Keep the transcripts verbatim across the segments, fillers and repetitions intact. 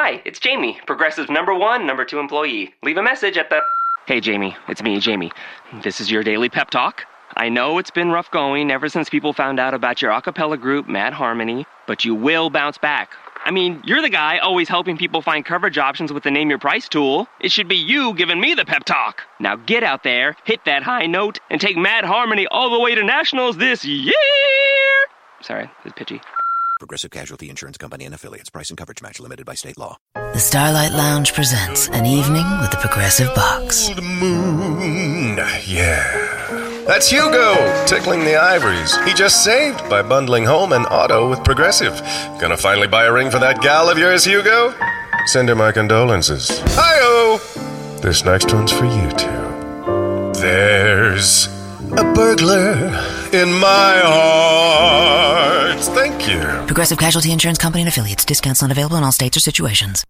Hi, it's Jamie, Progressive number one, number two employee. Leave a message at the... Hey, Jamie. It's me, Jamie. This is your daily pep talk. I know it's been rough going ever since people found out about your a cappella group, Mad Harmony, but you will bounce back. I mean, you're the guy always helping people find coverage options with the Name Your Price tool. It should be you giving me the pep talk. Now get out there, hit that high note, and take Mad Harmony all the way to nationals this year! Sorry, it's pitchy. Progressive Casualty Insurance Company and Affiliates. Price and coverage match limited by state law. The Starlight Lounge presents An Evening with the Progressive Box. Old moon, yeah. That's Hugo, tickling the ivories. He just saved by bundling home and auto with Progressive. Gonna finally buy a ring for that gal of yours, Hugo? Send her my condolences. Hi-oh! This next one's for you two. There's a burglar in my heart. Thank you. Progressive Casualty Insurance Company and Affiliates. Discounts not available in all states or situations.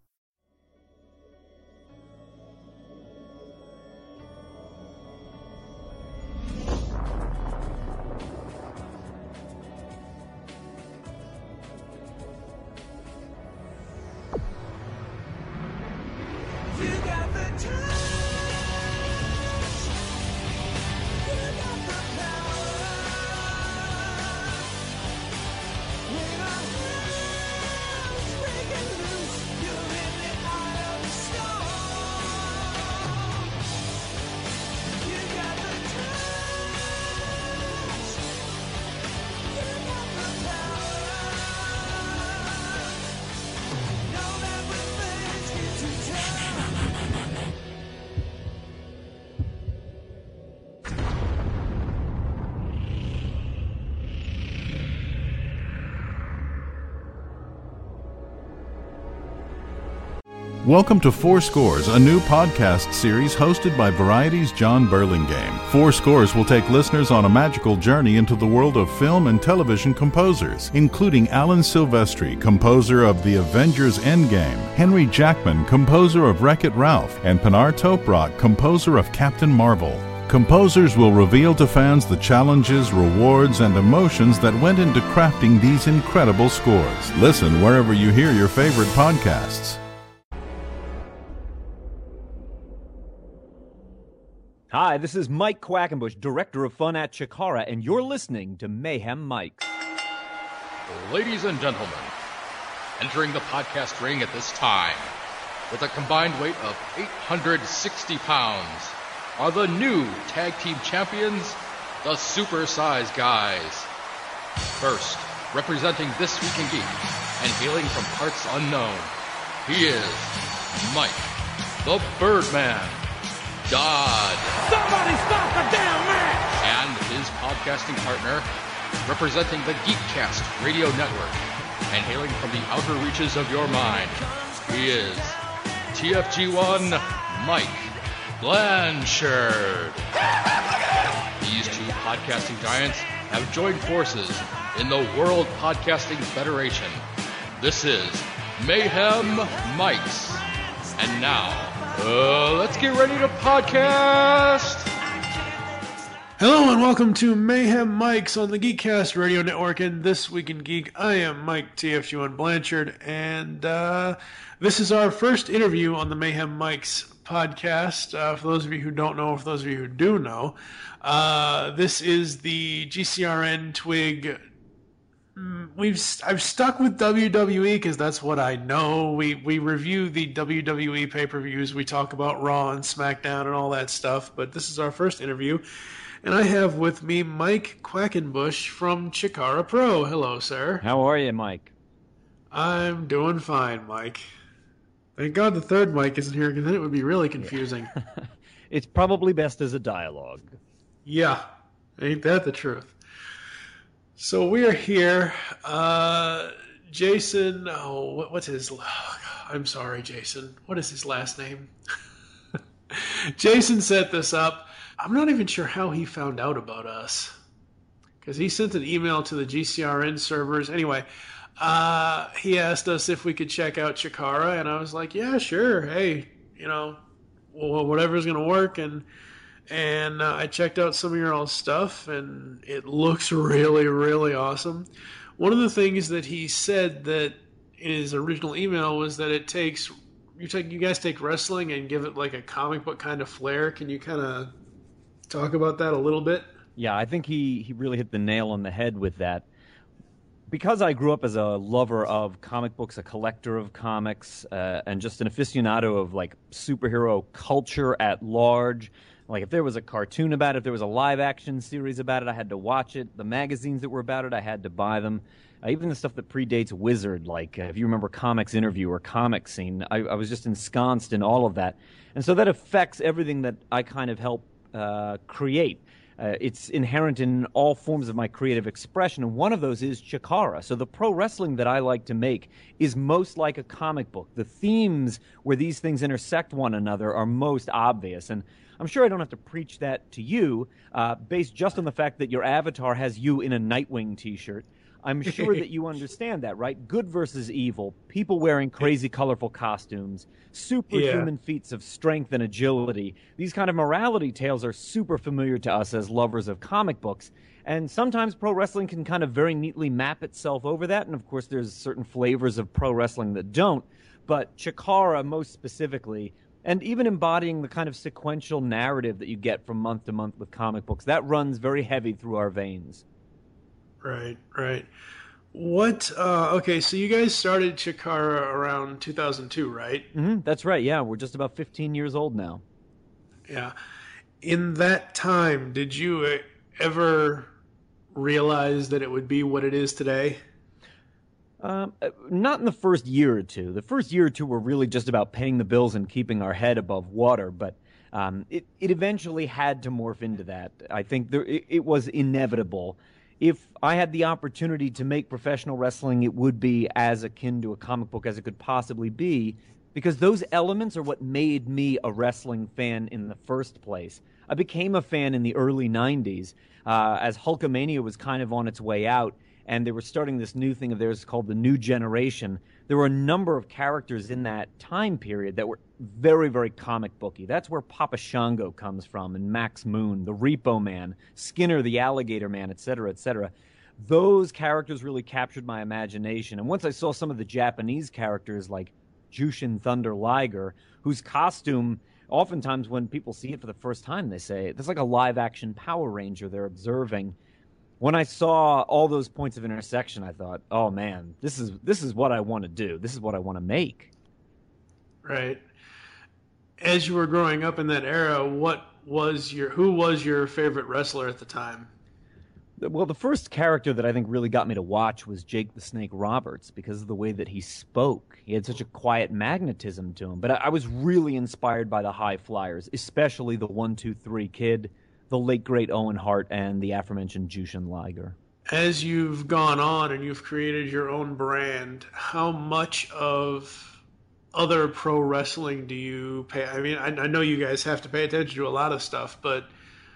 Welcome to Four Scores, a new podcast series hosted by Variety's John Burlingame. Four Scores will take listeners on a magical journey into the world of film and television composers, including Alan Silvestri, composer of The Avengers Endgame, Henry Jackman, composer of Wreck-It Ralph, and Pinar Toprok, composer of Captain Marvel. Composers will reveal to fans the challenges, rewards, and emotions that went into crafting these incredible scores. Listen wherever you hear your favorite podcasts. Hi, this is Mike Quackenbush, Director of Fun at Chikara, and you're listening to Mayhem Mics. Ladies and gentlemen, entering the podcast ring at this time, with a combined weight of eight hundred sixty pounds, are the new tag team champions, the Super Size Guys. First, representing This Week in Geek, and hailing from parts unknown, he is Mike, the Birdman Dodd. Somebody stop the damn match! And his podcasting partner, representing the Geekcast Radio Network, and hailing from the outer reaches of your mind, he is T F G one Mike Blanchard. These two podcasting giants have joined forces in the World Podcasting Federation. This is Mayhem Mics. And now, Uh, let's get ready to podcast! Hello and welcome to Mayhem Mics on the Geekcast Radio Network and This Week in Geek. I am Mike T F G one Blanchard, and uh, this is our first interview on the Mayhem Mics podcast. Uh, for those of you who don't know, for those of you who do know, uh, this is the G C R N Twig. We've I've stuck with W W E because that's what I know. We we review the W W E pay-per-views. We talk about Raw and SmackDown and all that stuff. But this is our first interview, and I have with me Mike Quackenbush from Chikara Pro. Hello, sir. How are you, Mike? I'm doing fine, Mike. Thank God the third Mike isn't here, because then it would be really confusing. It's probably best as a dialogue. Yeah, ain't that the truth? So we are here. Uh, Jason, oh, what, what's his... Oh, I'm sorry, Jason. What is his last name? Jason set this up. I'm not even sure how he found out about us, because he sent an email to the G C R N servers. Anyway, uh, he asked us if we could check out Chikara, and I was like, yeah, sure. Hey, you know, well, whatever's going to work. And And uh, I checked out some of your old stuff, and it looks really, really awesome. One of the things that he said that in his original email was that it takes you take you guys take wrestling and give it like a comic book kind of flair. Can you kind of talk about that a little bit? Yeah, I think he, he really hit the nail on the head with that. Because I grew up as a lover of comic books, a collector of comics, uh, and just an aficionado of like superhero culture at large. Like if there was a cartoon about it, if there was a live action series about it, I had to watch it. The magazines that were about it, I had to buy them. Uh, even the stuff that predates Wizard, like uh, if you remember Comics Interview or Comic Scene, I, I was just ensconced in all of that. And so that affects everything that I kind of help uh, create. Uh, it's inherent in all forms of my creative expression, and one of those is Chikara. So the pro wrestling that I like to make is most like a comic book. The themes where these things intersect one another are most obvious, and I'm sure I don't have to preach that to you, uh, based just on the fact that your avatar has you in a Nightwing t-shirt. I'm sure that you understand that, right? Good versus evil, people wearing crazy, colorful costumes, superhuman yeah. feats of strength and agility. These kind of morality tales are super familiar to us as lovers of comic books. And sometimes pro wrestling can kind of very neatly map itself over that. And, of course, there's certain flavors of pro wrestling that don't. But Chikara, most specifically, and even embodying the kind of sequential narrative that you get from month to month with comic books, that runs very heavy through our veins. Right, right. What, uh, okay, so you guys started Chikara around two thousand two, right? Mm-hmm, that's right, yeah. We're just about fifteen years old now. Yeah. In that time, did you ever realize that it would be what it is today? Um, not in the first year or two. The first year or two were really just about paying the bills and keeping our head above water, but um, it, it eventually had to morph into that. I think there, it, it was inevitable. If I had the opportunity to make professional wrestling, it would be as akin to a comic book as it could possibly be, because those elements are what made me a wrestling fan in the first place. I became a fan in the early nineties uh, as Hulkamania was kind of on its way out, and they were starting this new thing of theirs called the New Generation. There were a number of characters in that time period that were very, very comic booky. That's where Papa Shango comes from, and Max Moon, the Repo Man, Skinner, the Alligator Man, et cetera, et cetera. Those characters really captured my imagination. And once I saw some of the Japanese characters like Jushin Thunder Liger, whose costume, oftentimes when people see it for the first time, they say, it's like a live-action Power Ranger they're observing. When I saw all those points of intersection, I thought, oh, man, this is this is what I want to do. This is what I want to make. Right. As you were growing up in that era, what was your who was your favorite wrestler at the time? Well, the first character that I think really got me to watch was Jake the Snake Roberts because of the way that he spoke. He had such a quiet magnetism to him. But I, I was really inspired by the high flyers, especially the one two three Kid, the late, great Owen Hart, and the aforementioned Jushin Liger. As you've gone on and you've created your own brand, how much of other pro wrestling do you pay? I mean, I, I know you guys have to pay attention to a lot of stuff, but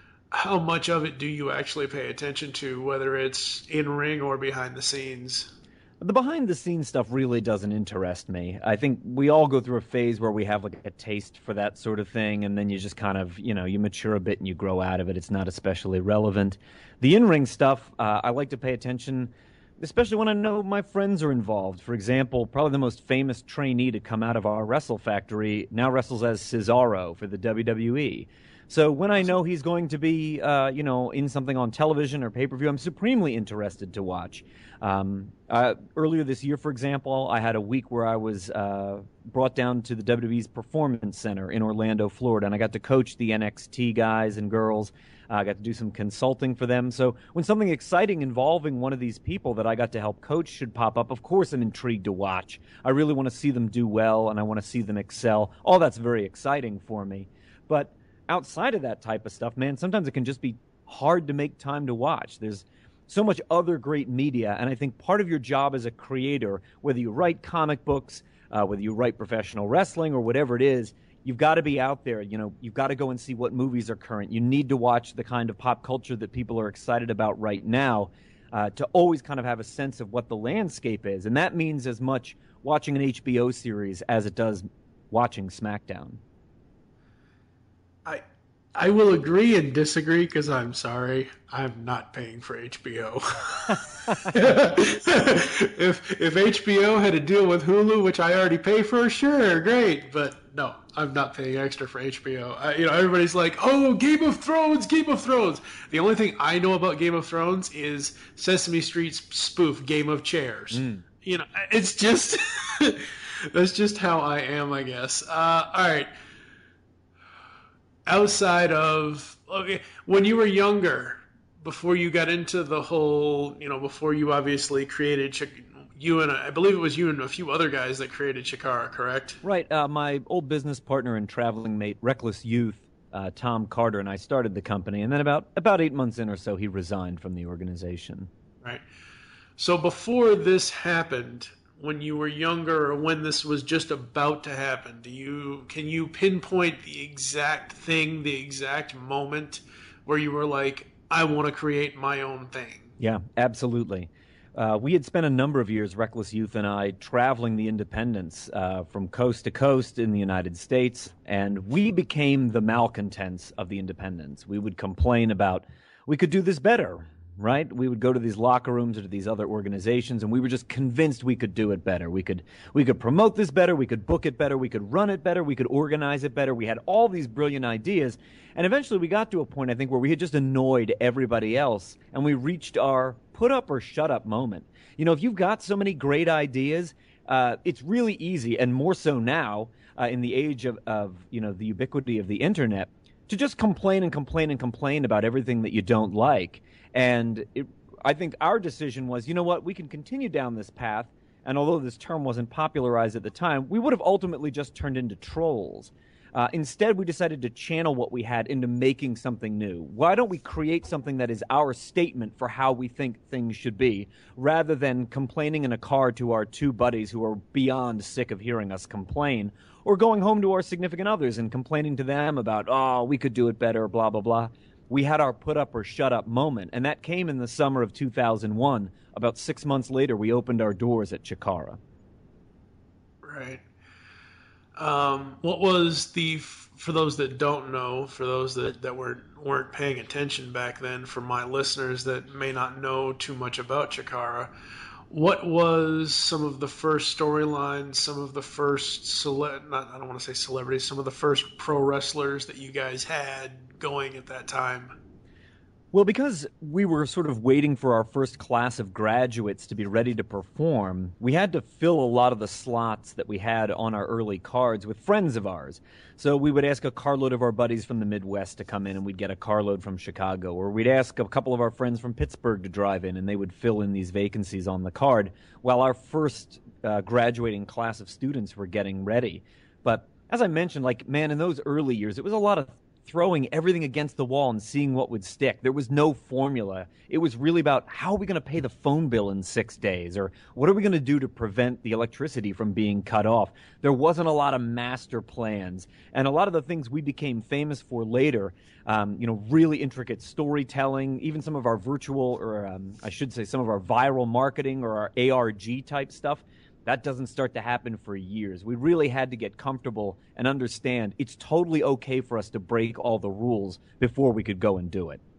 how much of it do you actually pay attention to, whether it's in-ring or behind the scenes? The behind-the-scenes stuff really doesn't interest me. I think we all go through a phase where we have like a taste for that sort of thing, and then you just kind of, you know, you mature a bit and you grow out of it. It's not especially relevant. The in-ring stuff, uh, I like to pay attention, especially when I know my friends are involved. For example, probably the most famous trainee to come out of our Wrestle Factory now wrestles as Cesaro for the W W E. So when I know he's going to be, uh, you know, in something on television or pay-per-view, I'm supremely interested to watch. Um, uh, earlier this year, for example, I had a week where I was uh, brought down to the W W E's Performance Center in Orlando, Florida, and I got to coach the N X T guys and girls. Uh, I got to do some consulting for them. So when something exciting involving one of these people that I got to help coach should pop up, of course I'm intrigued to watch. I really want to see them do well, and I want to see them excel. All that's very exciting for me. But outside of that type of stuff, man, sometimes it can just be hard to make time to watch. There's so much other great media, and I think part of your job as a creator, whether you write comic books, uh, whether you write professional wrestling or whatever it is, you've got to be out there. You know, you've got to go and see what movies are current. You need to watch the kind of pop culture that people are excited about right now uh, to always kind of have a sense of what the landscape is. And that means as much watching an H B O series as it does watching SmackDown. I I will agree and disagree because I'm sorry, I'm not paying for H B O. if if H B O had a deal with Hulu, which I already pay for, sure, great. But no, I'm not paying extra for H B O. I, you know, everybody's like, "Oh, Game of Thrones, Game of Thrones." The only thing I know about Game of Thrones is Sesame Street's spoof Game of Chairs. Mm. You know, it's just that's just how I am, I guess. Uh, all right. Outside of, okay, when you were younger, before you got into the whole, you know, before you obviously created, Ch- you and I believe it was you and a few other guys that created Chikara, correct? Right. Uh, my old business partner and traveling mate, Reckless Youth, uh, Tom Carter, and I started the company. And then about, about eight months in or so, he resigned from the organization. Right. So before this happened, when you were younger or when this was just about to happen, do you can you pinpoint the exact thing, the exact moment where you were like, I want to create my own thing? Yeah, absolutely. Uh, we had spent a number of years, Reckless Youth and I, traveling the independents uh, from coast to coast in the United States, and we became the malcontents of the independents. We would complain about, we could do this better. Right? We would go to these locker rooms or to these other organizations, and we were just convinced we could do it better. We could we could promote this better, we could book it better, we could run it better, we could organize it better. We had all these brilliant ideas, and eventually we got to a point, I think, where we had just annoyed everybody else, and we reached our put up or shut up moment. You know, if you've got so many great ideas, uh, it's really easy, and more so now, uh, in the age of, of, you know, the ubiquity of the internet, to just complain and complain and complain about everything that you don't like. And it, I think our decision was, you know what, we can continue down this path, and although this term wasn't popularized at the time, we would have ultimately just turned into trolls. Uh, instead, we decided to channel what we had into making something new. Why don't we create something that is our statement for how we think things should be, rather than complaining in a car to our two buddies who are beyond sick of hearing us complain, or going home to our significant others and complaining to them about, oh, we could do it better, blah, blah, blah. We had our put up or shut up moment, and that came in the summer of two thousand one. About six months later, we opened our doors at Chikara. Right. Um, what was the, for those that don't know, for those that, that weren't, weren't paying attention back then, for my listeners that may not know too much about Chikara, what was some of the first storylines, some of the first, cele- not, I don't want to say celebrities, some of the first pro wrestlers that you guys had going at that time? Well, because we were sort of waiting for our first class of graduates to be ready to perform, we had to fill a lot of the slots that we had on our early cards with friends of ours. So we would ask a carload of our buddies from the Midwest to come in, and we'd get a carload from Chicago. Or we'd ask a couple of our friends from Pittsburgh to drive in, and they would fill in these vacancies on the card while our first uh, graduating class of students were getting ready. But as I mentioned, like, man, in those early years, it was a lot of throwing everything against the wall and seeing what would stick. There was no formula. It was really about, how are we going to pay the phone bill in six days? Or what are we going to do to prevent the electricity from being cut off? There wasn't a lot of master plans. And a lot of the things we became famous for later, um, you know, really intricate storytelling, even some of our virtual, or um, I should say some of our viral marketing or our A R G type stuff, that doesn't start to happen for years. We really had to get comfortable and understand it's totally okay for us to break all the rules before we could go and do it.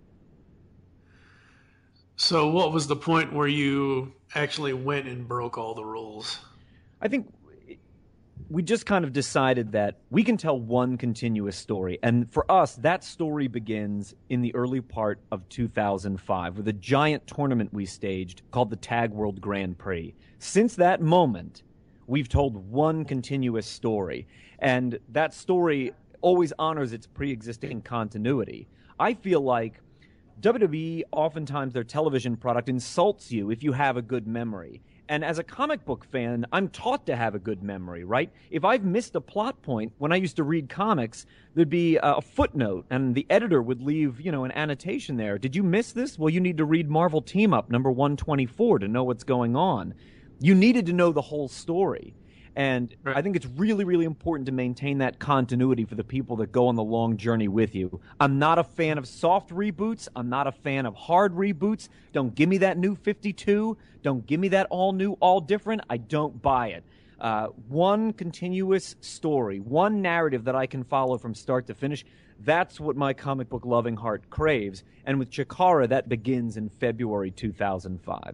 So what was the point where you actually went and broke all the rules? I think we just kind of decided that we can tell one continuous story. And for us, that story begins in the early part of two thousand five with a giant tournament we staged called the Tag World Grand Prix. Since that moment, we've told one continuous story. And that story always honors its pre-existing continuity. I feel like W W E, oftentimes their television product insults you if you have a good memory. And as a comic book fan, I'm taught to have a good memory, right? If I've missed a plot point, when I used to read comics, there'd be a footnote, and the editor would leave, you know, an annotation there. Did you miss this? Well, you need to read Marvel Team Up number one twenty-four to know what's going on. You needed to know the whole story. And right. I think it's really, really important to maintain that continuity for the people that go on the long journey with you. I'm not a fan of soft reboots. I'm not a fan of hard reboots. Don't give me that new fifty-two. Don't give me that all new, all different. I don't buy it. Uh, one continuous story, one narrative that I can follow from start to finish. That's what my comic book loving heart craves. And with Chikara, that begins in February two thousand five.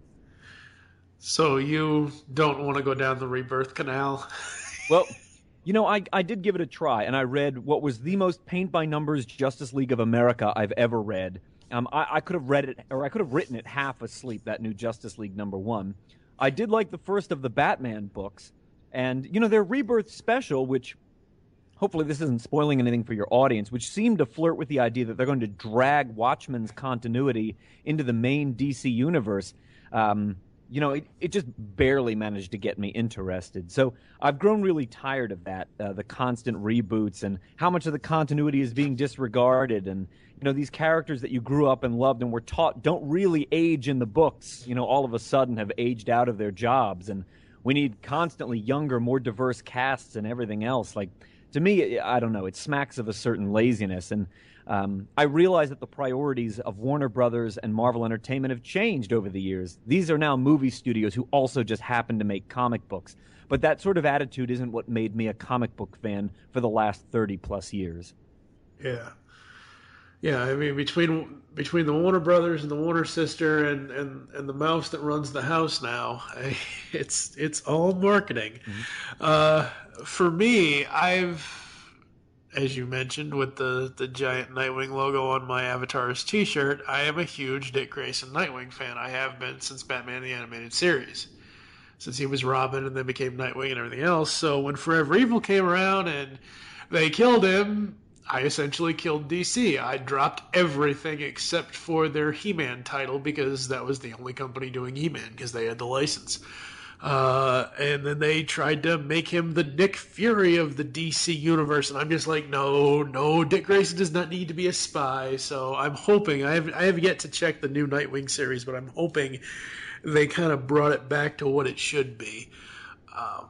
So you don't want to go down the Rebirth canal? Well, you know, I, I did give it a try, and I read what was the most paint-by-numbers Justice League of America I've ever read. Um, I, I could have read it, or I could have written it half asleep, that new Justice League number one. I did like the first of the Batman books, and, you know, their Rebirth special, which, hopefully this isn't spoiling anything for your audience, which seemed to flirt with the idea that they're going to drag Watchmen's continuity into the main D C universe. Um, you know, it, it just barely managed to get me interested. So I've grown really tired of that, uh, the constant reboots and how much of the continuity is being disregarded. And, you know, these characters that you grew up and loved and were taught don't really age in the books, you know, all of a sudden have aged out of their jobs. And we need constantly younger, more diverse casts and everything else. Like, to me, I don't know, it smacks of a certain laziness. And um, I realize that the priorities of Warner Brothers and Marvel Entertainment have changed over the years. These are now movie studios who also just happen to make comic books. But that sort of attitude isn't what made me a comic book fan for the last thirty plus years. Yeah. Yeah, I mean, between between the Warner Brothers and the Warner sister and, and, and the mouse that runs the house now, I, it's it's all marketing. Mm-hmm. Uh, for me, I've, as you mentioned, with the, the giant Nightwing logo on my Avatar's t-shirt, I am a huge Dick Grayson Nightwing fan. I have been since Batman the Animated Series, since he was Robin and then became Nightwing and everything else. So when Forever Evil came around and they killed him, I essentially killed D C. I dropped everything except for their He-Man title because that was the only company doing He-Man because they had the license. Uh, and then they tried to make him the Nick Fury of the D C universe, and I'm just like, no, no, Dick Grayson does not need to be a spy. So I'm hoping, I have, I have yet to check the new Nightwing series, but I'm hoping they kind of brought it back to what it should be. Um,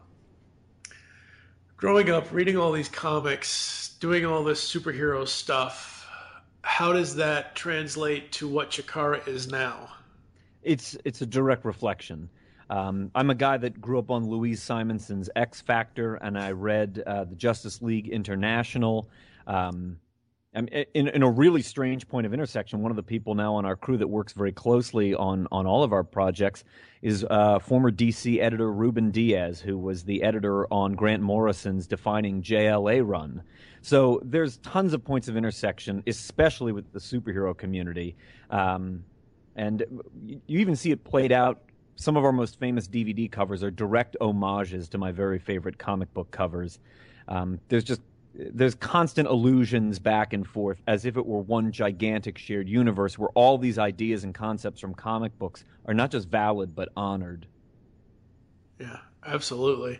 growing up, reading all these comics, doing all this superhero stuff, how does that translate to what Chikara is now? It's it's a direct reflection. Um, I'm a guy that grew up on Louise Simonson's X Factor, and I read uh, the Justice League International. Um, in, in a really strange point of intersection, one of the people now on our crew that works very closely on, on all of our projects is uh, former D C editor Ruben Diaz, who was the editor on Grant Morrison's Defining J L A run. So there's tons of points of intersection, especially with the superhero community. Um, and you even see it played out. Some of our most famous D V D covers are direct homages to my very favorite comic book covers. Um, there's just there's constant allusions back and forth as if it were one gigantic shared universe where all these ideas and concepts from comic books are not just valid but honored. Yeah, absolutely.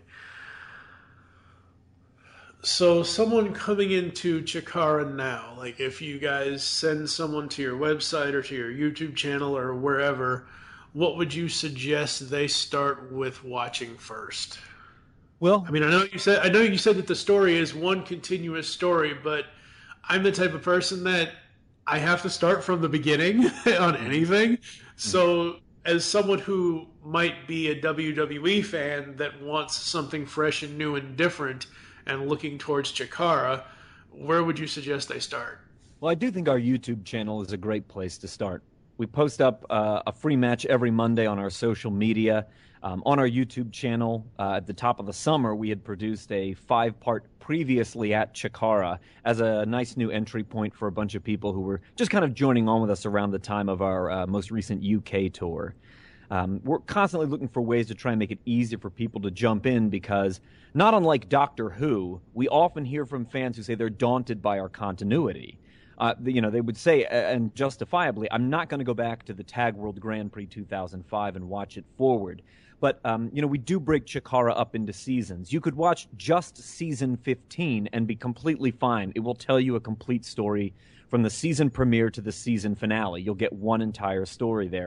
So someone coming into Chikara now, like if you guys send someone to your website or to your YouTube channel or wherever, what would you suggest they start with watching first? Well, I mean, I know you said I know you said that the story is one continuous story, but I'm the type of person that I have to start from the beginning on anything. So, as someone who might be a W W E fan that wants something fresh and new and different and looking towards Chikara, where would you suggest they start? Well, I do think our YouTube channel is a great place to start. We post up uh, a free match every Monday on our social media. Um, on our YouTube channel, uh, at the top of the summer, we had produced a five-part Previously at Chikara as a nice new entry point for a bunch of people who were just kind of joining on with us around the time of our uh, most recent U K tour. Um, we're constantly looking for ways to try and make it easier for people to jump in because, not unlike Doctor Who, we often hear from fans who say they're daunted by our continuity. Uh, you know, they would say, and justifiably, I'm not going to go back to the Tag World Grand Prix two thousand five and watch it forward. But, um, you know, we do break Chikara up into seasons. You could watch just season fifteen and be completely fine. It will tell you a complete story from the season premiere to the season finale. You'll get one entire story there.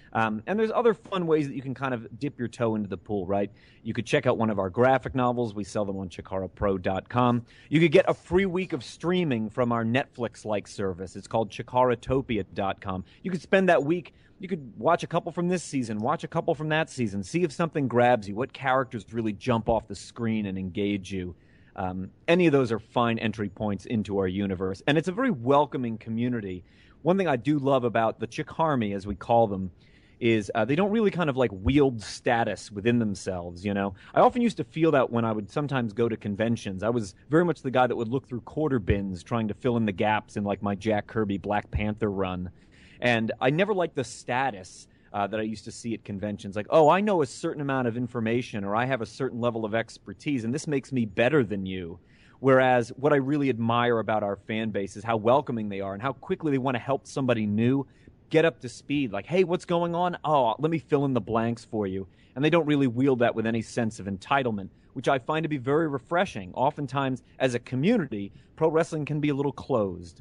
Um, and there's other fun ways that you can kind of dip your toe into the pool, right? You could check out one of our graphic novels. We sell them on Chikara Pro dot com. You could get a free week of streaming from our Netflix-like service. It's called Chikaratopia dot com. You could spend that week, you could watch a couple from this season, watch a couple from that season, see if something grabs you, what characters really jump off the screen and engage you. Um, any of those are fine entry points into our universe. And it's a very welcoming community. One thing I do love about the Chikarmy, as we call them, is uh, they don't really kind of like wield status within themselves, you know? I often used to feel that when I would sometimes go to conventions. I was very much the guy that would look through quarter bins trying to fill in the gaps in like my Jack Kirby Black Panther run. And I never liked the status uh, that I used to see at conventions. Like, oh, I know a certain amount of information, or I have a certain level of expertise, and this makes me better than you. Whereas what I really admire about our fan base is how welcoming they are and how quickly they want to help somebody new get up to speed. Like, hey, what's going on? Oh, let me fill in the blanks for you. And they don't really wield that with any sense of entitlement, which I find to be very refreshing. Oftentimes, as a community, pro wrestling can be a little closed.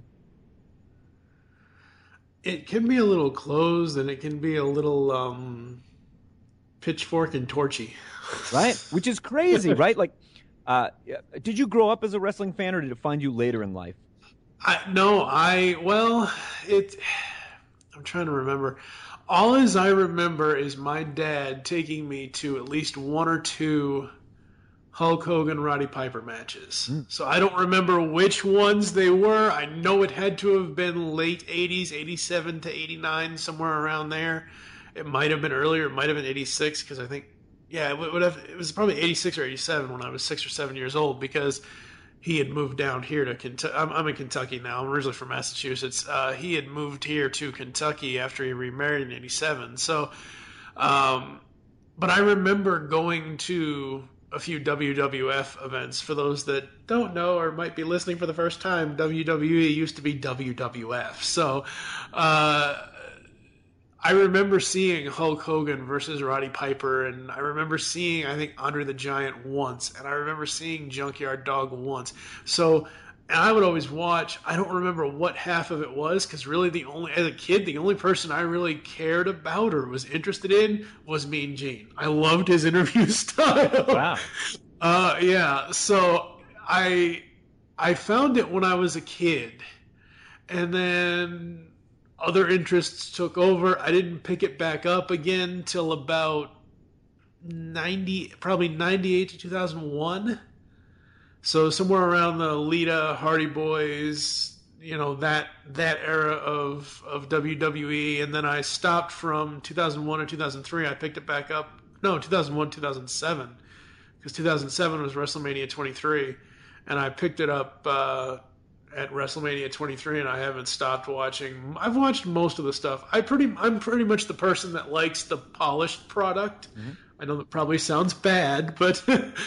It can be a little closed, and it can be a little um, pitchfork and torchy. Right? Which is crazy, right? Like, uh, did you grow up as a wrestling fan, or did it find you later in life? I, no, I, well, it... I'm trying to remember. All as I remember is my dad taking me to at least one or two Hulk Hogan, Roddy Piper matches. Mm. So I don't remember which ones they were. I know it had to have been late eighties, eighty-seven to eighty-nine, somewhere around there. It might have been earlier. It might have been eighty-six, because I think, yeah, it, would have, it was probably eighty-six or eighty-seven when I was six or seven years old, because he had moved down here to Kentucky. I'm, I'm in Kentucky now. I'm originally from Massachusetts. Uh, he had moved here to Kentucky after he remarried in eighty-seven. So, um, but I remember going to a few W W F events. For those that don't know or might be listening for the first time, W W E used to be W W F. So, uh, I remember seeing Hulk Hogan versus Roddy Piper, and I remember seeing, I think, Andre the Giant once, and I remember seeing Junkyard Dog once. So, and I would always watch. I don't remember what half of it was, because really the only, as a kid, the only person I really cared about or was interested in was Mean Gene. I loved his interview style. Wow. Uh, yeah, so I, I found it when I was a kid, and then other interests took over. I didn't pick it back up again till about ninety, probably ninety-eight to two thousand one. So somewhere around the Lita, Hardy Boys, you know, that that era of of W W E, and then I stopped from two thousand one or two thousand three. I picked it back up. No, two thousand one, two thousand seven, because two thousand seven was WrestleMania twenty-three, and I picked it up Uh, at WrestleMania twenty-three, and I haven't stopped watching. I've watched most of the stuff. I pretty, I'm pretty much the person that likes the polished product. Mm-hmm. I know that probably sounds bad, but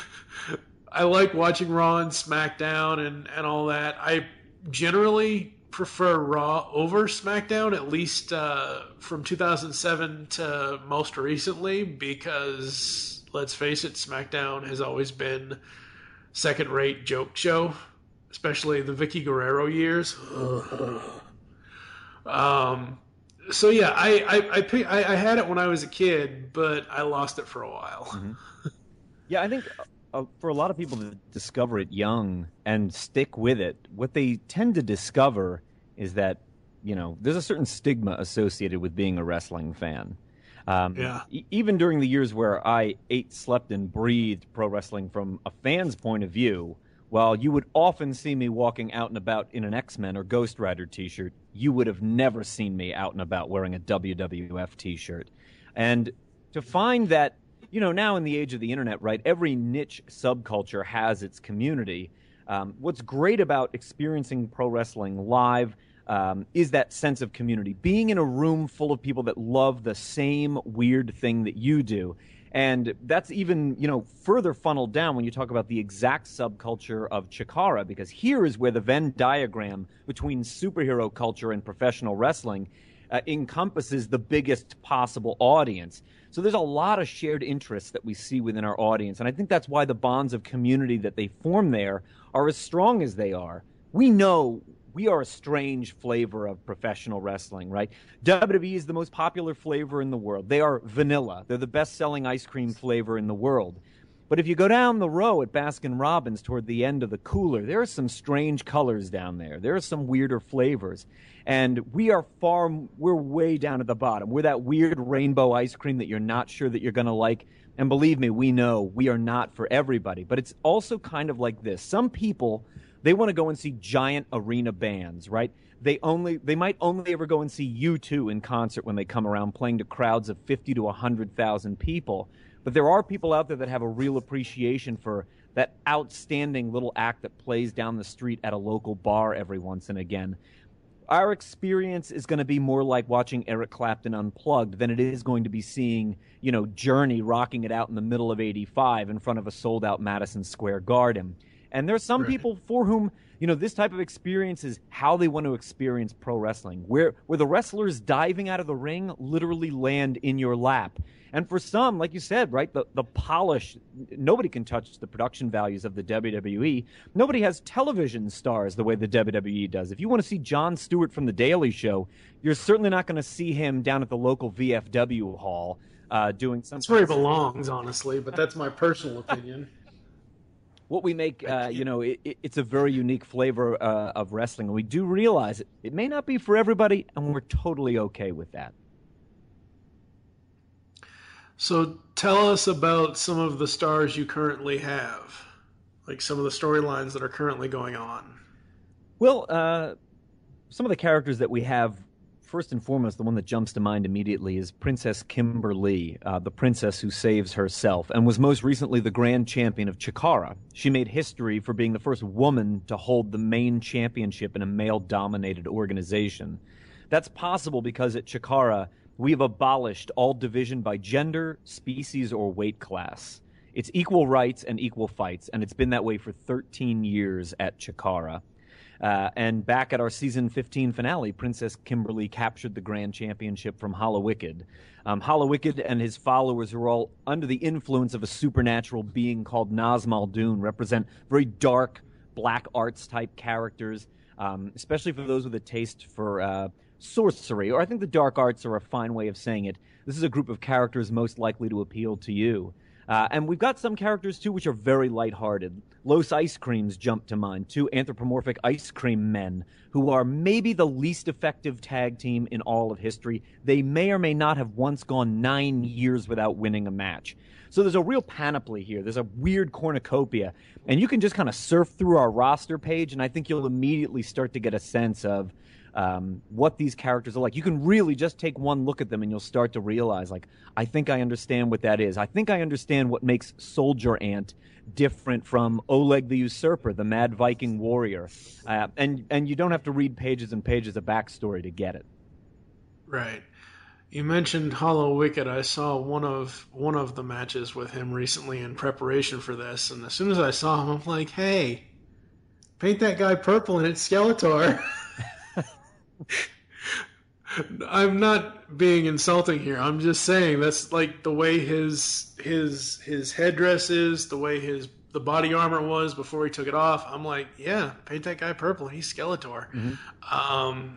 I like watching Raw and SmackDown and, and all that. I generally prefer Raw over SmackDown, at least uh, from two thousand seven to most recently, because let's face it, SmackDown has always been second-rate joke show. Especially the Vicky Guerrero years. um, so yeah, I I, I, pick, I I had it when I was a kid, but I lost it for a while. Mm-hmm. Yeah, I think uh, for a lot of people that discover it young and stick with it, what they tend to discover is that, you know, there's a certain stigma associated with being a wrestling fan. Um, yeah. E- even during the years where I ate, slept, and breathed pro wrestling from a fan's point of view, while you would often see me walking out and about in an X-Men or Ghost Rider t-shirt, you would have never seen me out and about wearing a W W F t-shirt. And to find that, you know, now in the age of the internet, right, every niche subculture has its community. Um, what's great about experiencing pro wrestling live um, is that sense of community. Being in a room full of people that love the same weird thing that you do. And that's even, you know, further funneled down when you talk about the exact subculture of Chikara, because here is where the Venn diagram between superhero culture and professional wrestling uh, encompasses the biggest possible audience. So there's a lot of shared interests that we see within our audience, and I think that's why the bonds of community that they form there are as strong as they are. We know we are a strange flavor of professional wrestling, right? W W E is the most popular flavor in the world. They are vanilla. They're the best-selling ice cream flavor in the world. But if you go down the row at Baskin-Robbins toward the end of the cooler, there are some strange colors down there. There are some weirder flavors. And we are far, we're way down at the bottom. We're that weird rainbow ice cream that you're not sure that you're going to like. And believe me, we know we are not for everybody. But it's also kind of like this. Some people, they want to go and see giant arena bands, right? They only, they might only ever go and see U two in concert when they come around, playing to crowds of fifty to one hundred thousand people. But there are people out there that have a real appreciation for that outstanding little act that plays down the street at a local bar every once and again. Our experience is going to be more like watching Eric Clapton Unplugged than it is going to be seeing, you know, Journey rocking it out in the middle of eighty-five in front of a sold-out Madison Square Garden. And there's some right. people for whom, you know, this type of experience is how they want to experience pro wrestling, where where the wrestlers diving out of the ring literally land in your lap. And for some, like you said, right, the, the polish, nobody can touch the production values of the W W E. Nobody has television stars the way the W W E does. If you want to see Jon Stewart from The Daily Show, you're certainly not going to see him down at the local V F W hall uh, doing something. That's where he belongs, honestly, but that's my personal opinion. What we make, uh, you know, it, it's a very unique flavor uh, of wrestling. And we do realize it, it may not be for everybody, and we're totally okay with that. So tell us about some of the stars you currently have, like some of the storylines that are currently going on. Well, uh, some of the characters that we have, first and foremost, the one that jumps to mind immediately is Princess Kimber Lee, uh, the princess who saves herself, and was most recently the grand champion of Chikara. She made history for being the first woman to hold the main championship in a male-dominated organization. That's possible because at Chikara, we've abolished all division by gender, species, or weight class. It's equal rights and equal fights, and it's been that way for thirteen years at Chikara. Uh, and back at our season fifteen finale, Princess Kimber Lee captured the grand championship from Hallowicked. Um, Hallowicked and his followers, who are all under the influence of a supernatural being called Naz Muldoon, represent very dark, black arts type characters, um, especially for those with a taste for uh, sorcery, or I think the dark arts are a fine way of saying it. This is a group of characters most likely to appeal to you. Uh, and we've got some characters, too, which are very lighthearted. Los Ice Creams jump to mind, two anthropomorphic ice cream men who are maybe the least effective tag team in all of history. They may or may not have once gone nine years without winning a match. So there's a real panoply here. There's a weird cornucopia. And you can just kind of surf through our roster page, and I think you'll immediately start to get a sense of Um, what these characters are like. You can really just take one look at them and you'll start to realize, like, I think I understand what that is. I think I understand what makes Soldier Ant different from Oleg the Usurper, the mad Viking warrior. Uh, and, and you don't have to read pages and pages of backstory to get it. Right. You mentioned Hallowicked. I saw one of one of the matches with him recently in preparation for this, and as soon as I saw him, I'm like, hey, paint that guy purple and it's Skeletor. I'm not being insulting here. I'm just saying that's like the way his his his headdress is, the way his the body armor was before he took it off. I'm like, yeah, paint that guy purple. He's Skeletor. Mm-hmm. Um,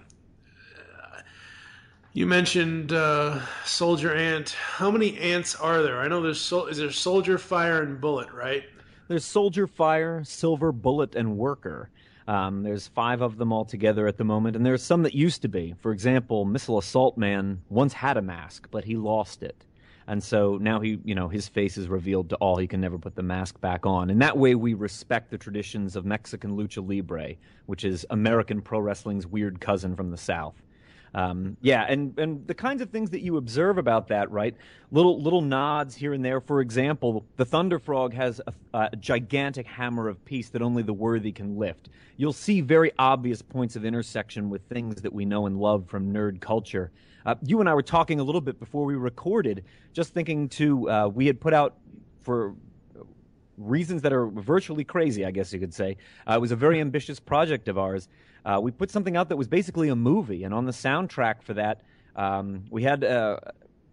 you mentioned uh, Soldier Ant. How many ants are there? I know there's sol- is there Soldier, Fire, and Bullet, right? There's Soldier, Fire, Silver, Bullet, and Worker. Um, there's five of them all together at the moment, and there's some that used to be. For example, Missile Assault Man once had a mask, but he lost it. And so now he, you know, his face is revealed to all. He can never put the mask back on. And that way we respect the traditions of Mexican Lucha Libre, which is American pro wrestling's weird cousin from the South. Um, yeah, and, and the kinds of things that you observe about that, right? Little little nods here and there. For example, the Thunder Frog has a, a gigantic hammer of peace that only the worthy can lift. You'll see very obvious points of intersection with things that we know and love from nerd culture. Uh, you and I were talking a little bit before we recorded, just thinking to, uh, we had put out for reasons that are virtually crazy, I guess you could say. Uh, it was a very ambitious project of ours. Uh, we put something out that was basically a movie, and on the soundtrack for that, um, we had uh,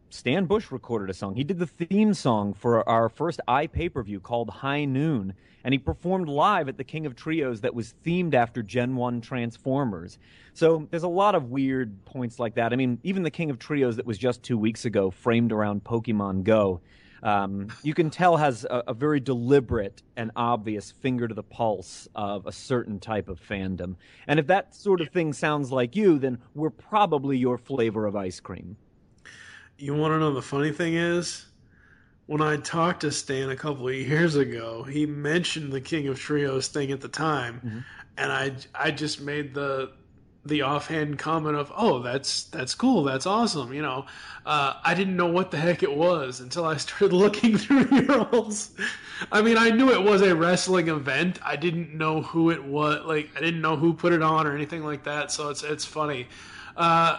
Stan Bush recorded a song. He did the theme song for our first iPay-per-view called High Noon, and he performed live at the King of Trios that was themed after Gen one Transformers. So there's a lot of weird points like that. I mean, even the King of Trios that was just two weeks ago, framed around Pokemon Go, um, you can tell has a, a very deliberate and obvious finger to the pulse of a certain type of fandom. And if that sort of thing sounds like you, then we're probably your flavor of ice cream. You want to know the funny thing is? When I talked to Stan a couple of years ago, he mentioned the King of Trios thing at the time, mm-hmm. and I, I just made the the offhand comment of, "Oh, that's that's cool, that's awesome." You know, uh, I didn't know what the heck it was until I started looking through your rolls. I mean, I knew it was a wrestling event. I didn't know who it was. Like, I didn't know who put it on or anything like that. So it's it's funny. Uh,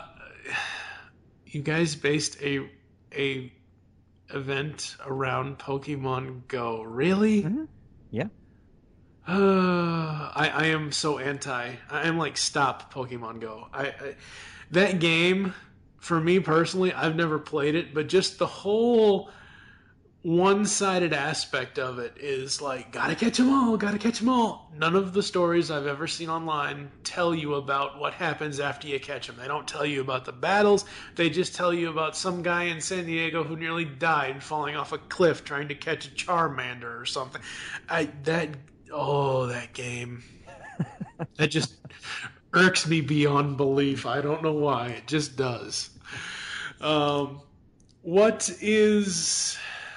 you guys based a a event around Pokemon Go. Really? Mm-hmm. Yeah. Uh, I, I am so anti. I am like, stop Pokemon Go. I, I that game, for me personally, I've never played it, but just the whole one-sided aspect of it is like, gotta catch them all, gotta catch them all. None of the stories I've ever seen online tell you about what happens after you catch them. They don't tell you about the battles. They just tell you about some guy in San Diego who nearly died falling off a cliff trying to catch a Charmander or something. I that oh that game that just irks me beyond belief. I don't know why. It just does. Um, what is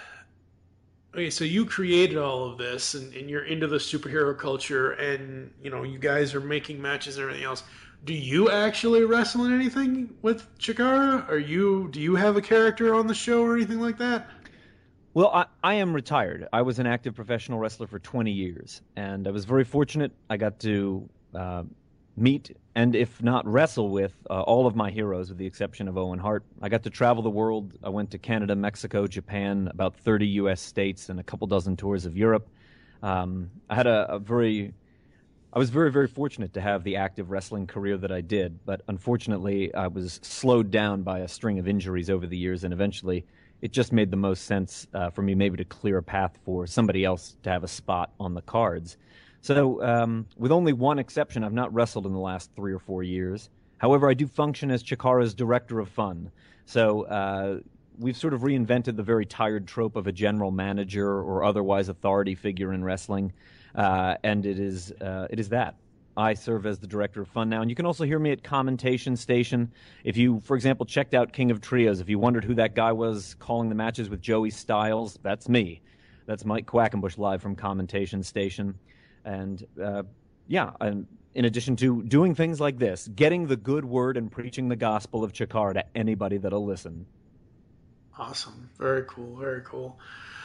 Okay, so you created all of this, and, and you're into the superhero culture, and you know you guys are making matches and everything else. Do you actually wrestle in anything with Chikara? Are you? Do you have a character on the show or anything like that? Well, I, I am retired. I was an active professional wrestler for twenty years, and I was very fortunate. I got to uh, meet and, if not wrestle with, uh, all of my heroes with the exception of Owen Hart. I got to travel the world. I went to Canada, Mexico, Japan, about thirty U S states, and a couple dozen tours of Europe. Um, I had a, a very... I was very, very fortunate to have the active wrestling career that I did, but unfortunately I was slowed down by a string of injuries over the years, and eventually it just made the most sense uh, for me maybe to clear a path for somebody else to have a spot on the cards. So um, with only one exception, I've not wrestled in the last three or four years. However, I do function as Chikara's director of fun. So uh, we've sort of reinvented the very tired trope of a general manager or otherwise authority figure in wrestling. Uh, and it is uh, it is that. I serve as the director of fun now. And you can also hear me at Commentation Station. If you, for example, checked out King of Trios, if you wondered who that guy was calling the matches with Joey Styles, that's me. That's Mike Quackenbush live from Commentation Station. And, uh, yeah, and in addition to doing things like this, getting the good word and preaching the gospel of Chikara to anybody that'll listen. Awesome. Very cool. Very cool.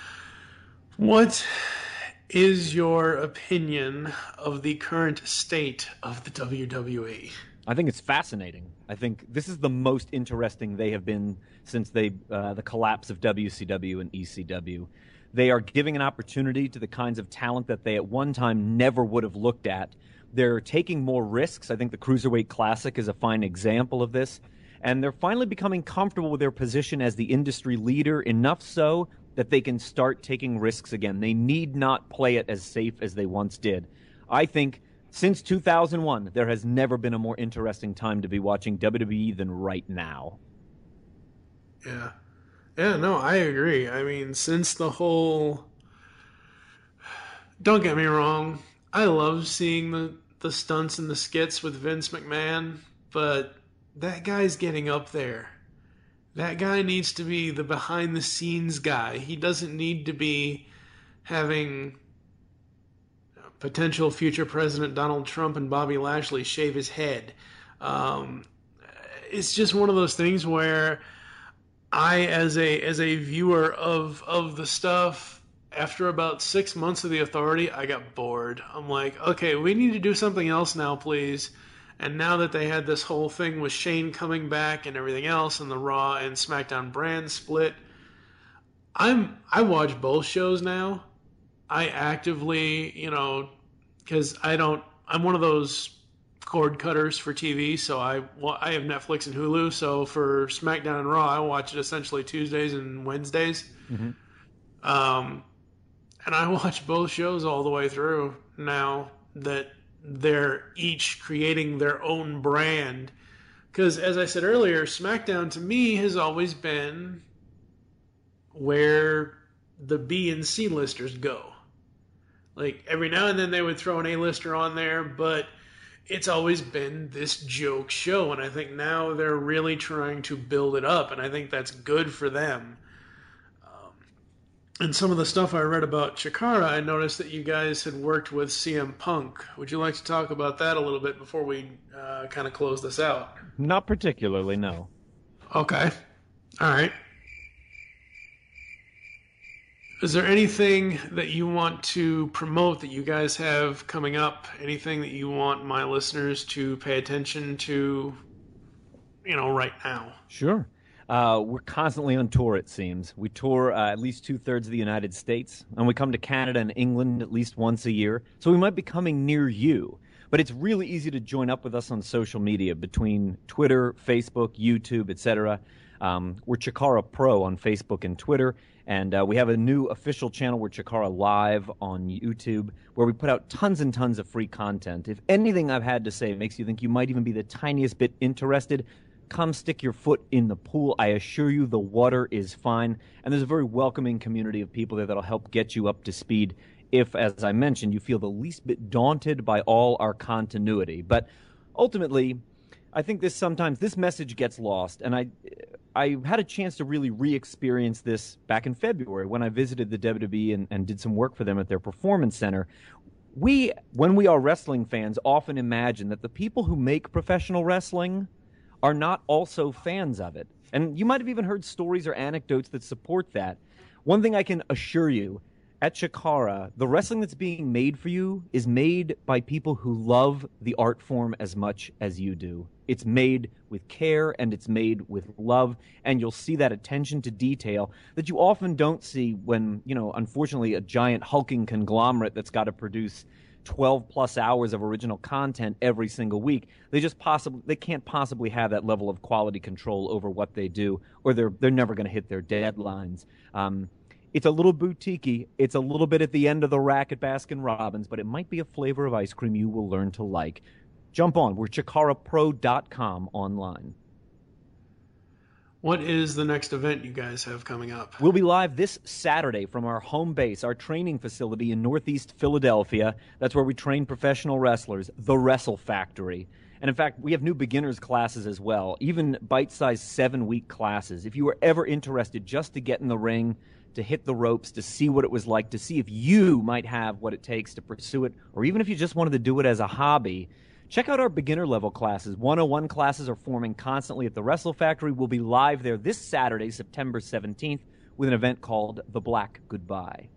What is your opinion of the current state of the W W E? I think it's fascinating. I think this is the most interesting they have been since they uh, the collapse of W C W and E C W. They are giving an opportunity to the kinds of talent that they at one time never would have looked at. They're taking more risks. I think the Cruiserweight Classic is a fine example of this. And they're finally becoming comfortable with their position as the industry leader, enough so that they can start taking risks again. They need not play it as safe as they once did. I think since two thousand one, there has never been a more interesting time to be watching W W E than right now. Yeah. Yeah, no, I agree. I mean, since the whole... Don't get me wrong. I love seeing the, the stunts and the skits with Vince McMahon, but that guy's getting up there. That guy needs to be the behind-the-scenes guy. He doesn't need to be having potential future President Donald Trump and Bobby Lashley shave his head. Um, it's just one of those things where I, as a as a viewer of of the stuff, after about six months of the Authority, I got bored. I'm like, okay, we need to do something else now, please. And now that they had this whole thing with Shane coming back and everything else, and the Raw and SmackDown brand split, I'm I watch both shows now. I actively, you know, because I don't. I'm one of those cord cutters for T V, so I well, I have Netflix and Hulu. So for SmackDown and Raw, I watch it essentially Tuesdays and Wednesdays. Mm-hmm. Um, and I watch both shows all the way through now that they're each creating their own brand. Because as I said earlier, SmackDown to me has always been where the B and C listers go. Like every now and then they would throw an A-lister on there, but it's always been this joke show, and I think now they're really trying to build it up, and I think that's good for them. Um, and some of the stuff I read about Chikara, I noticed that you guys had worked with C M Punk. Would you like to talk about that a little bit before we uh, kind of close this out? Not particularly, no. Okay. All right. Is there anything that you want to promote that you guys have coming up? Anything that you want my listeners to pay attention to, you know, right now? Sure. Uh, we're constantly on tour, it seems. We tour uh, at least two-thirds of the United States, and we come to Canada and England at least once a year. So we might be coming near you. But it's really easy to join up with us on social media between Twitter, Facebook, YouTube, et cetera. Um, we're Chikara Pro on Facebook and Twitter. And uh, we have a new official channel, we're Chikara Live on YouTube, where we put out tons and tons of free content. If anything I've had to say makes you think you might even be the tiniest bit interested, come stick your foot in the pool. I assure you the water is fine. And there's a very welcoming community of people there that'll help get you up to speed if, as I mentioned, you feel the least bit daunted by all our continuity. But ultimately, I think this sometimes, this message gets lost, and I I had a chance to really re-experience this back in February when I visited the W W E and, and did some work for them at their performance center. We, when we are wrestling fans, often imagine that the people who make professional wrestling are not also fans of it. And you might have even heard stories or anecdotes that support that. One thing I can assure you, at Chikara, the wrestling that's being made for you is made by people who love the art form as much as you do. It's made with care and it's made with love, and you'll see that attention to detail that you often don't see when, you know, unfortunately a giant hulking conglomerate that's got to produce twelve plus hours of original content every single week. They just possibly they can't possibly have that level of quality control over what they do, or they're they're never going to hit their deadlines. Um, It's a little boutique-y. It's a little bit at the end of the rack at Baskin-Robbins, but it might be a flavor of ice cream you will learn to like. Jump on. We're Chikara Pro dot com online. What is the next event you guys have coming up? We'll be live this Saturday from our home base, our training facility in Northeast Philadelphia. That's where we train professional wrestlers, the Wrestle Factory. And in fact, we have new beginners classes as well, even bite-sized seven-week classes. If you were ever interested just to get in the ring, to hit the ropes, to see what it was like, to see if you might have what it takes to pursue it, or even if you just wanted to do it as a hobby, check out our beginner-level classes. one oh one classes are forming constantly at the Wrestle Factory. We'll be live there this Saturday, September seventeenth, with an event called The Black Goodbye.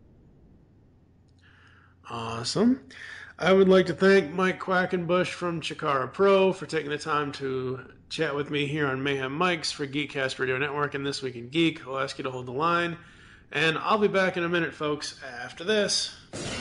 Awesome. I would like to thank Mike Quackenbush from Chikara Pro for taking the time to chat with me here on Mayhem Mics for Geekcast Radio Network and This Week in Geek. I'll ask you to hold the line. And I'll be back in a minute, folks, after this.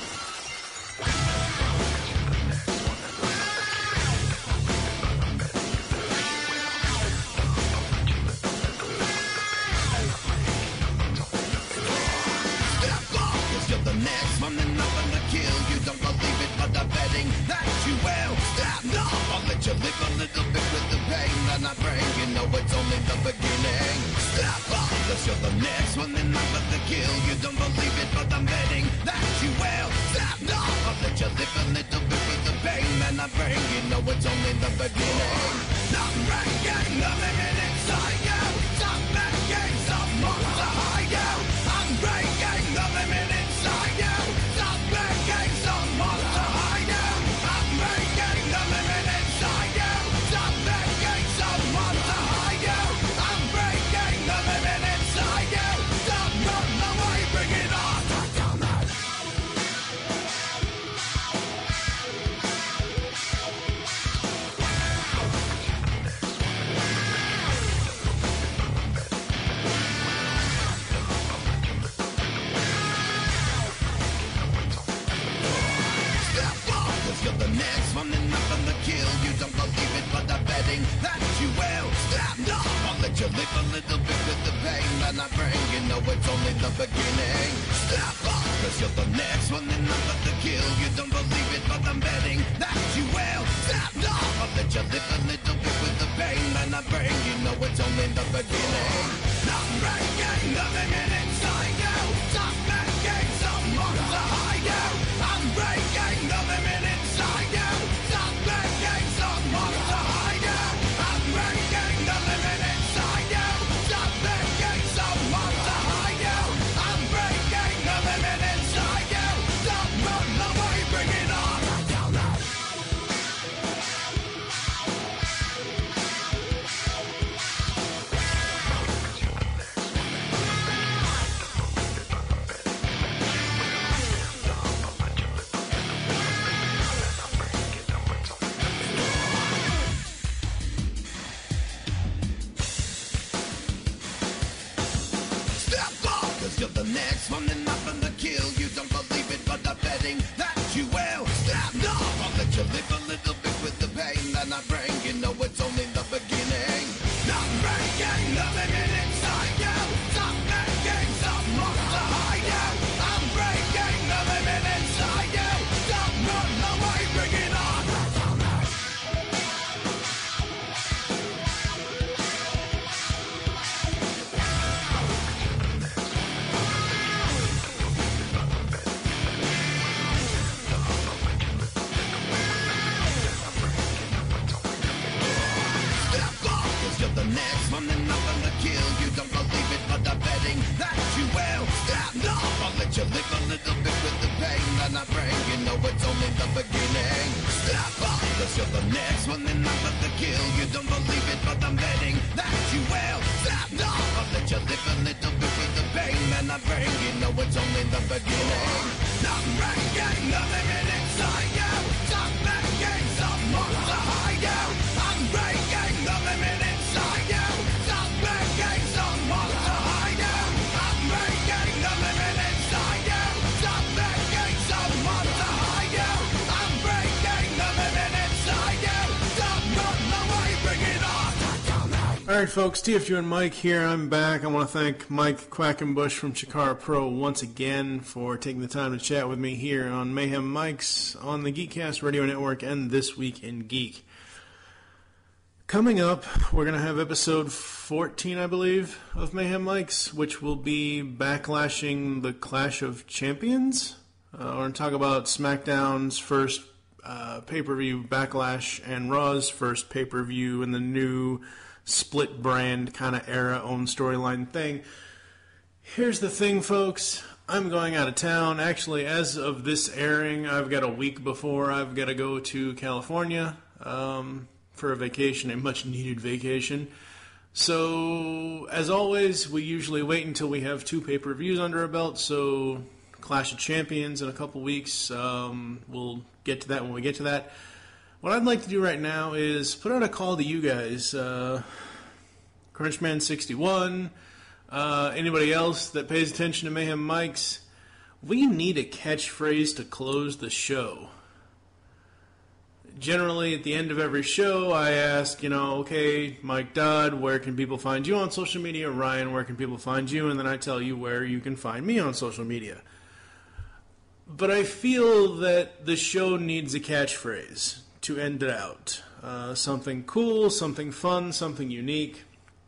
You live a little bit with the pain that I bring. You know it's only the beginning. Step up, cause you're the next one in line for the kill. You don't believe it, but I'm betting that you will. Step up, I'll let you live a little bit with the pain that I bring. You know it's only the beginning. Not breaking the limit inside you. Stop making some monster hide you. I'm breaking the limit inside you. Stop making some monster hide you. I'm breaking the limit inside you. Stop making some monster hide you. I'm breaking the limit inside you. Stop running away, bring it on. next one enough of the kill. You don't believe it, but I'm betting that you will. Stand up, I'll let you live a little bit with the pain that I bring. You know it's only the beginning. Step up, cause you're the next one enough of the kill. You don't believe it, but I'm betting that you will. Stand up, I'll let you live a little bit with the pain that I bring. You know it's only the beginning. Not breaking, nothing in inside you. Stop making someone to hide you. I'm breaking, nothing in inside you. Stop making someone to hide you. I'm breaking, nothing in inside you. Stop making someone to hide you. I'm breaking, nothing in inside you. Don't run away, bring it on. You're the next one enough in the kill. You don't believe it, but I'm betting that you will. Stand up, I'll let you live a little bit with the pain that I bring. You know it's only the beginning. Not breaking, nothing in inside you. Stop making someone to hide you. I'm breaking, nothing in inside you. Don't run away, bring it on. You're the next one enough of the kill. You don't believe it, but I'm betting that you will. Stand up, I'll let you live a little bit with the pain that I bring. You know it's only the beginning. Step up, cause you're the next one enough of the kill. You don't believe it, but I'm betting that you will. Stand up, I'll let you live a little bit with the pain that I bring. You know it's only the beginning. Not breaking, nothing in inside you. Stop making someone to hide you. I'm breaking, nothing in inside you. Stop making someone to hide you. I'm breaking, nothing in inside you. Stop making someone to hide you. I'm breaking, nothing in inside you. Stop running away, bring it on. All right, folks, T F U and Mike here. I'm back. I want to thank Mike Quackenbush from Chikara Pro once again for taking the time to chat with me here on Mayhem Mics on the Geekcast Radio Network and This Week in Geek. Coming up, we're going to have episode fourteen, I believe, of Mayhem Mics, which will be backlashing the Clash of Champions. Uh, we're going to talk about SmackDown's first uh, pay-per-view Backlash and Raw's first pay-per-view in the new split brand kind of era, own storyline thing. Here's the thing, folks. I'm going out of town. Actually, as of this airing, I've got a week before I've got to go to California um, for a vacation, a much-needed vacation. So, as always, we usually wait until we have two pay-per-views under our belt, so Clash of Champions in a couple weeks. Um, we'll get to that when we get to that. What I'd like to do right now is put out a call to you guys. Uh, Crunchman sixty-one, uh, anybody else that pays attention to Mayhem Mics, we need a catchphrase to close the show. Generally, at the end of every show, I ask, you know, okay, Mike Dodd, where can people find you on social media? Ryan, where can people find you? And then I tell you where you can find me on social media. But I feel that the show needs a catchphrase to end it out. Uh, something cool, something fun, something unique.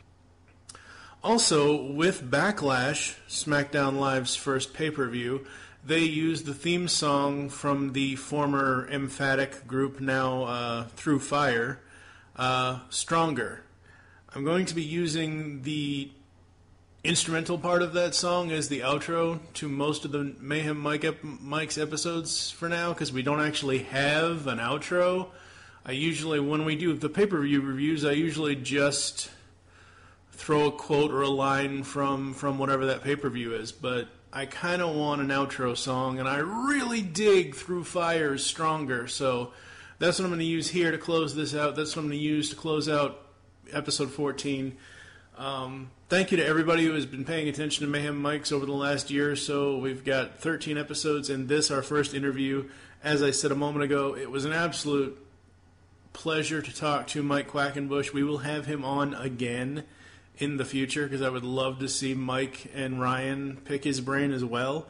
Also, with Backlash, SmackDown Live's first pay-per-view, they used the theme song from the former Emphatic group, now uh, Through Fire, uh, Stronger. I'm going to be using the instrumental part of that song as the outro to most of the Mayhem Mike ep- Mike's episodes for now, because we don't actually have an outro. I usually, when we do the pay-per-view reviews, I usually just throw a quote or a line from, from whatever that pay-per-view is, but I kind of want an outro song, and I really dig Through Fire's Stronger, so that's what I'm going to use here to close this out. That's what I'm going to use to close out episode fourteen. Um, thank you to everybody who has been paying attention to Mayhem Mics over the last year or so. We've got thirteen episodes, and this, our first interview, as I said a moment ago, it was an absolute pleasure to talk to Mike Quackenbush. We will have him on again in the future because I would love to see Mike and Ryan pick his brain as well.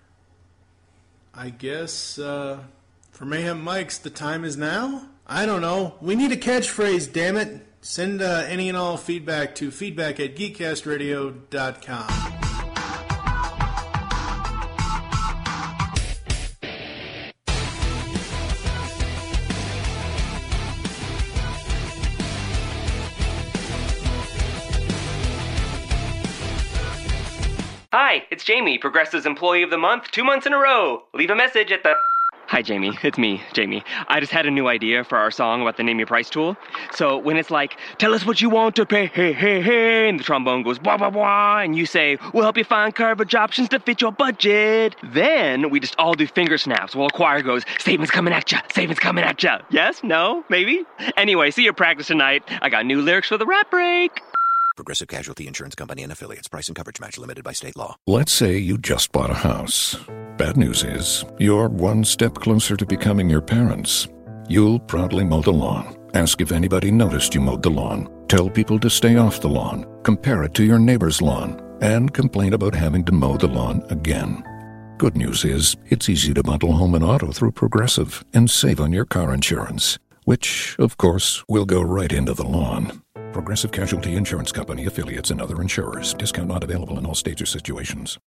I guess uh, for Mayhem Mikes, the time is now? I don't know. We need a catchphrase, damn it. Send uh, any and all feedback to feedback at geekcast radio dot com. Hi, it's Jamie, Progressive's Employee of the Month, two months in a row. Leave a message at the... Hi, Jamie. It's me, Jamie. I just had a new idea for our song about the Name Your Price tool. So when it's like, tell us what you want to pay, hey, hey, hey, and the trombone goes, blah, blah, blah, and you say, we'll help you find coverage options to fit your budget. Then we just all do finger snaps while a choir goes, savings coming at ya, savings coming at ya. Yes? No? Maybe? Anyway, see your practice tonight. I got new lyrics for the rap break. Progressive Casualty Insurance Company and Affiliates. Price and coverage match limited by state law. Let's say you just bought a house. Bad news is, you're one step closer to becoming your parents. You'll proudly mow the lawn. Ask if anybody noticed you mowed the lawn. Tell people to stay off the lawn. Compare it to your neighbor's lawn. And complain about having to mow the lawn again. Good news is, it's easy to bundle home and auto through Progressive and save on your car insurance. Which, of course, will go right into the lawn. Progressive Casualty Insurance Company, affiliates, and other insurers. Discount not available in all states or situations.